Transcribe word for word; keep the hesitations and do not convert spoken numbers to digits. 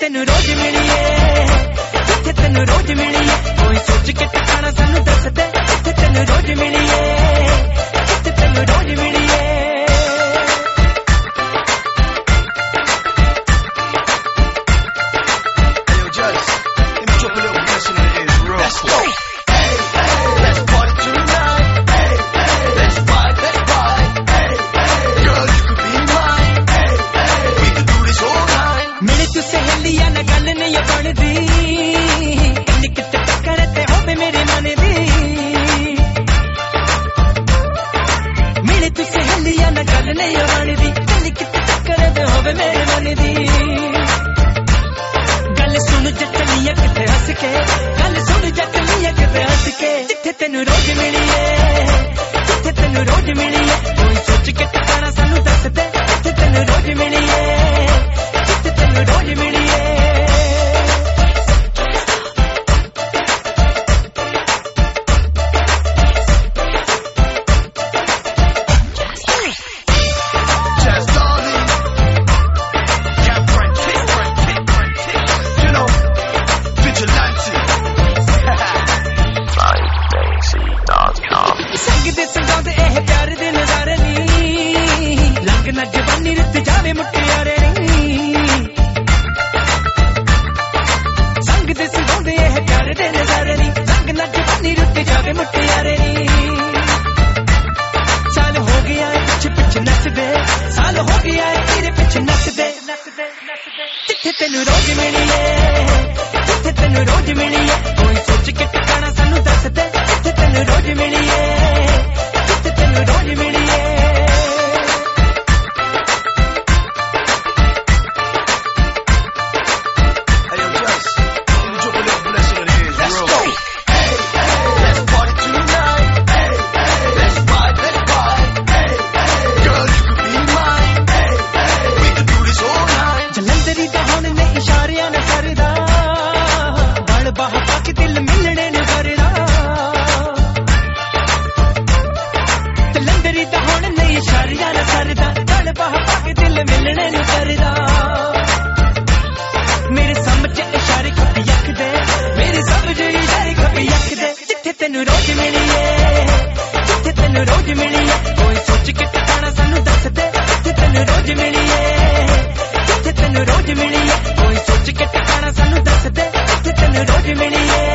ਤੈਨੂੰ ਰੋਜ਼ ਮਿਲੀਏ, ਜਿੱਥੇ ਤੈਨੂੰ ਰੋਜ਼ ਮਿਲੀਏ, ਕੋਈ ਸੋਚ ਕੇ ਟਿਕਾਣਾ ਸਾਨੂੰ ਦੱਸ ਦੇ, ਜਿੱਥੇ ਤੈਨੂੰ ਰੋਜ਼ ਮਿਲੀਏ, ਜਿੱਥੇ ਤੈਨੂੰ ਰੋਜ਼ ਮਿਲੀਏ। गल सुन जटलिया किते हंस के, गल सुन जटलिया किते हंस के, जिथे तेनू रोज मिलीए, जिथे तेनू रोज मिलीए, कोई सोच के टकाना सानू दस दे, जिथे तेनू रोज मिलीए, जिथे तेनू रोज मिलीए। संगदे संगांदे एह प्यार दे नजारे नी, लंघना जवानी रुत जावे मुटियारे नी। संगदे संगांदे एह प्यार दे नजारे नी, लंघना जवानी रुत जावे मुटियारे नी। साल हो गया है पिछ पिछ नचदे, साल हो गया है तेरे पिछ नचदे, जिथे तेनू रोज मिलीए, जिथे तेनू रोज मिलीए, कोई सोच के टकाना सानू दस दे, जिथे तेनू रोज मिलीए, जिथे तेनू रोज मिलीए। जलंधरी दा हुण ने इशारियां ने करदा, बड़ बाह पाके दिल मिलने ने करदा। जलंधरी दा हुण ने इशारियां ने करदा, बड़ बाह पाके दिल मिलने ने करदा। मेरे समझ इशारे खपी अख दे, मेरे समझ इशारे खपी अख दे, जिथे तेनू रोज मिलीए, जिथे तेनू रोज मिलीए, कोई सोच के टकाना सानू दस दे, जिथे तेनू रोज मिलीए, जिथे तेनू रोज मिलीए, कोई सोच के टकाना सानू दस दे, जिथे तेनू रोज मिलीए।